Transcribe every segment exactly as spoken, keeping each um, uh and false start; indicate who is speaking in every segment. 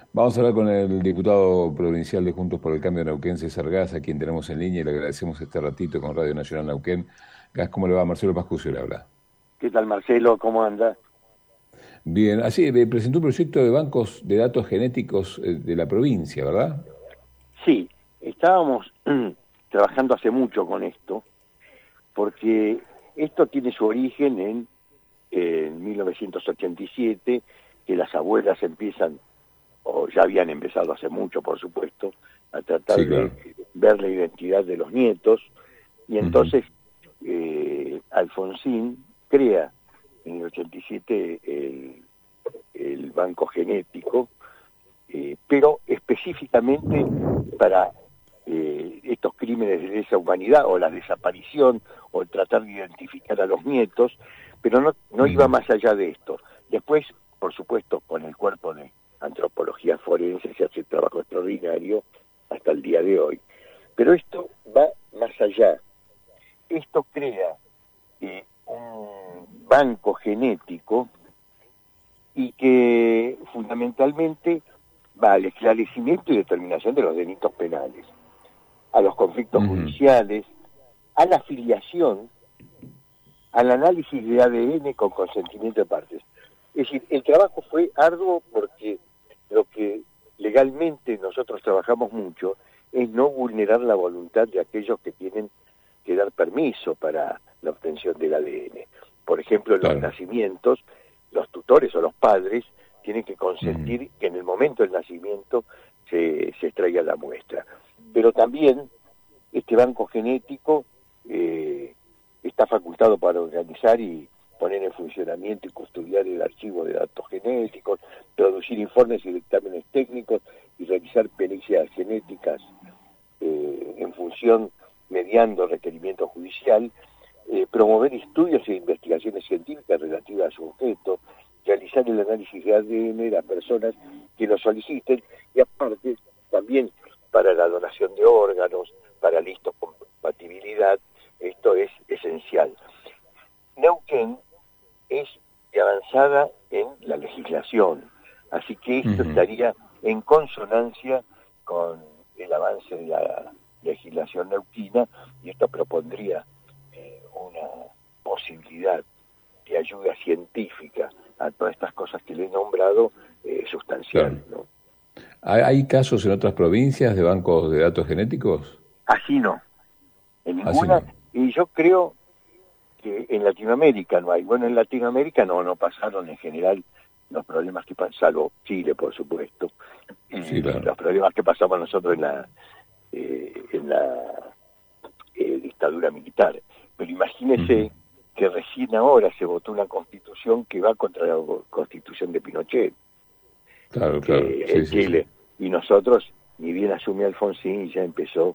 Speaker 1: Vamos a hablar con el diputado provincial de Juntos por el Cambio Neuquén, César Gas, a quien tenemos en línea y le agradecemos este ratito con Radio Nacional Neuquén. Gas, ¿cómo le va? Marcelo Pascucio le habla.
Speaker 2: ¿Qué tal, Marcelo? ¿Cómo anda?
Speaker 1: Bien, así, eh, presentó un proyecto de bancos de datos genéticos eh, de la provincia, ¿verdad?
Speaker 2: Sí, estábamos trabajando hace mucho con esto, porque esto tiene su origen en, eh, en mil novecientos ochenta y siete, que las abuelas empiezan, o ya habían empezado hace mucho, por supuesto, a tratar
Speaker 1: Sí,
Speaker 2: de
Speaker 1: claro.
Speaker 2: ver la identidad de los nietos, y
Speaker 1: Ujú,
Speaker 2: entonces eh, Alfonsín crea en el ochenta y siete el, el banco genético, eh, pero específicamente para eh, estos crímenes de lesa humanidad o la desaparición o el tratar de identificar a los nietos, pero no, no iba
Speaker 1: ujú,
Speaker 2: más allá de esto. Después, por supuesto, con el cuerpo de antropología forense se hace trabajo extraordinario hasta el día de hoy. Pero esto va más allá. Esto crea eh, un banco genético y que fundamentalmente va al esclarecimiento y determinación de los delitos penales, a los conflictos
Speaker 1: ujú,
Speaker 2: judiciales, a la filiación, al análisis de A D N con consentimiento de partes. Es decir, el trabajo fue arduo porque lo que legalmente nosotros trabajamos mucho es no vulnerar la voluntad de aquellos que tienen que dar permiso para la obtención del A D N. Por ejemplo, en los
Speaker 1: claro.
Speaker 2: nacimientos, los tutores o los padres tienen que
Speaker 1: Ujú,
Speaker 2: consentir que en el momento del nacimiento se, se extraiga la muestra. Pero también este banco genético eh, está facultado para organizar y poner en funcionamiento y custodiar el archivo de datos genéticos, producir informes y dictámenes técnicos y realizar pericias genéticas eh, en función, mediando requerimiento judicial, eh, promover estudios e investigaciones científicas relativas a su objeto, realizar el análisis de A D N de las personas que lo soliciten y aparte también para la donación de órganos, para la histocompatibilidad, esto es esencial. Neuquén es de avanzada en la legislación, así que esto
Speaker 1: ujú.
Speaker 2: estaría en consonancia con el avance de la legislación neuquina y esto propondría eh, una posibilidad de ayuda científica a todas estas cosas que le he nombrado eh,
Speaker 1: Claro.
Speaker 2: sustancial, ¿no?
Speaker 1: ¿Hay, hay casos en otras provincias de bancos de datos genéticos?
Speaker 2: Así no, en
Speaker 1: Así
Speaker 2: ninguna,
Speaker 1: no.
Speaker 2: y yo creo que en Latinoamérica no hay. Bueno, en Latinoamérica no, no pasaron en general los problemas que pasaron, salvo Chile, por supuesto,
Speaker 1: Sí,
Speaker 2: eh,
Speaker 1: claro.
Speaker 2: los problemas que pasamos nosotros en la, eh, en la eh, dictadura militar. Pero
Speaker 1: Ujú.
Speaker 2: imagínese que recién ahora se votó una constitución que va contra la constitución de Pinochet
Speaker 1: Claro, claro.
Speaker 2: eh,
Speaker 1: Sí,
Speaker 2: en
Speaker 1: sí, sí.
Speaker 2: Chile. Y nosotros, ni bien asumió Alfonsín, y ya empezó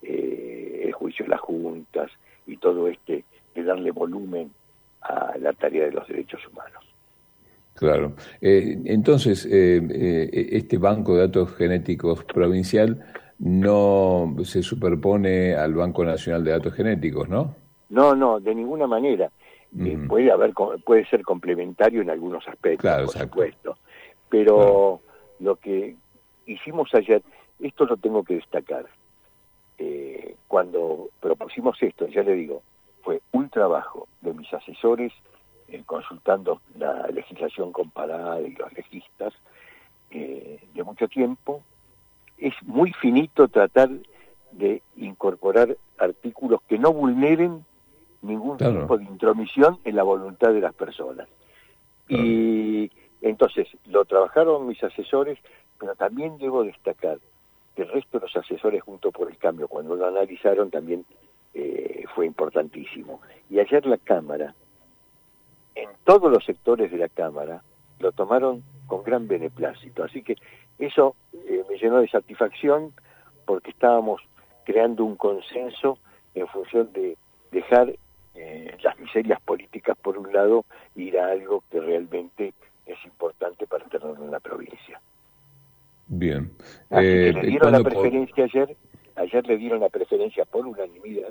Speaker 2: eh, el juicio de las juntas y todo este de darle volumen a la tarea de los derechos humanos.
Speaker 1: Claro. Eh, entonces, eh, eh, este banco de datos genéticos provincial no se superpone al Banco Nacional de Datos Genéticos, ¿no?
Speaker 2: No, no, de ninguna manera. Eh,
Speaker 1: Ujú.
Speaker 2: puede haber, puede ser complementario en algunos aspectos,
Speaker 1: Claro,
Speaker 2: por
Speaker 1: exacto.
Speaker 2: supuesto,
Speaker 1: Claro.
Speaker 2: pero lo que hicimos ayer, esto lo tengo que destacar. Eh, cuando propusimos esto, ya le digo, fue un trabajo de mis asesores eh, consultando la legislación comparada y los registros eh, de mucho tiempo. Es muy finito tratar de incorporar artículos que no vulneren ningún
Speaker 1: Claro,
Speaker 2: tipo de intromisión en la voluntad de las personas.
Speaker 1: claro.
Speaker 2: Y entonces lo trabajaron mis asesores, pero también debo destacar que el resto de los asesores junto por el cambio, cuando lo analizaron, también eh, fue importantísimo. Y ayer la Cámara, en todos los sectores de la Cámara, lo tomaron con gran beneplácito. Así que eso eh, me llenó de satisfacción porque estábamos creando un consenso en función de dejar eh, las miserias políticas por un lado e ir a algo que realmente es importante para tenerlo en la provincia.
Speaker 1: Bien.
Speaker 2: Así que
Speaker 1: Eh,
Speaker 2: le
Speaker 1: eh,
Speaker 2: dieron la
Speaker 1: ¿cuándo po-
Speaker 2: preferencia ayer, ayer le dieron la preferencia por unanimidad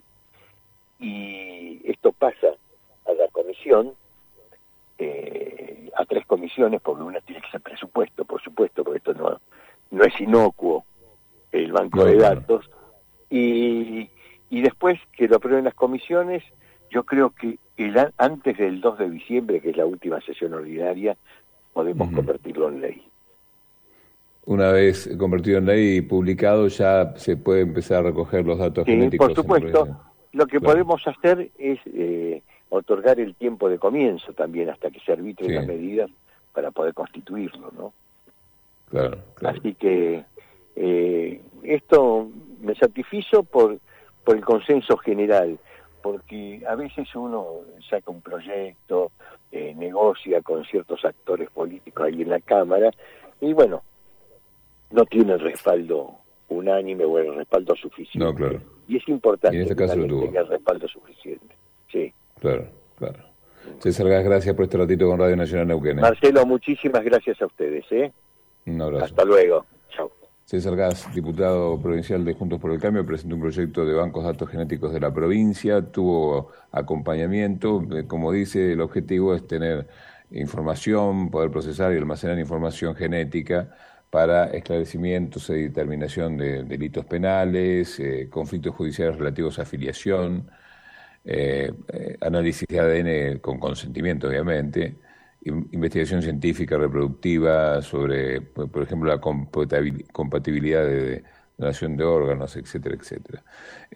Speaker 2: y esto pasa a la comisión, eh, a tres comisiones, porque una tiene que ser presupuesto, por supuesto, porque esto no, no es inocuo el banco no, de datos, no. y, y después que lo aprueben las comisiones, yo creo que el, antes del dos de diciembre, que es la última sesión ordinaria, podemos uh-huh. convertirlo en ley.
Speaker 1: Una vez convertido en ley y publicado, ya se puede empezar a recoger los datos
Speaker 2: sí,
Speaker 1: genéticos.
Speaker 2: Por supuesto, lo que
Speaker 1: claro.
Speaker 2: podemos hacer es eh, otorgar el tiempo de comienzo también hasta que se arbitren sí. las medidas para poder constituirlo, ¿no?
Speaker 1: Claro, claro.
Speaker 2: Así que eh, esto me satisfizo por, por el consenso general, porque a veces uno saca un proyecto, eh, negocia con ciertos actores políticos ahí en la Cámara, y bueno, no tiene el respaldo unánime o el respaldo suficiente.
Speaker 1: No, claro.
Speaker 2: Y es importante
Speaker 1: y en este
Speaker 2: que
Speaker 1: caso lo tuvo.
Speaker 2: tenga el respaldo suficiente. Sí.
Speaker 1: Claro, claro. César Gas, gracias por este ratito con Radio Nacional Neuquén.
Speaker 2: Marcelo, muchísimas gracias a ustedes. ¿eh?
Speaker 1: Un abrazo.
Speaker 2: Hasta luego. Chao.
Speaker 1: César Gas, diputado provincial de Juntos por el Cambio, presentó un proyecto de bancos de datos genéticos de la provincia, tuvo acompañamiento, como dice, el objetivo es tener información, poder procesar y almacenar información genética para esclarecimientos y determinación de delitos penales, eh, conflictos judiciales relativos a afiliación, eh, eh, análisis de A D N con consentimiento, obviamente, investigación científica reproductiva sobre, por ejemplo, la compatibilidad de donación de órganos, etcétera, etcétera.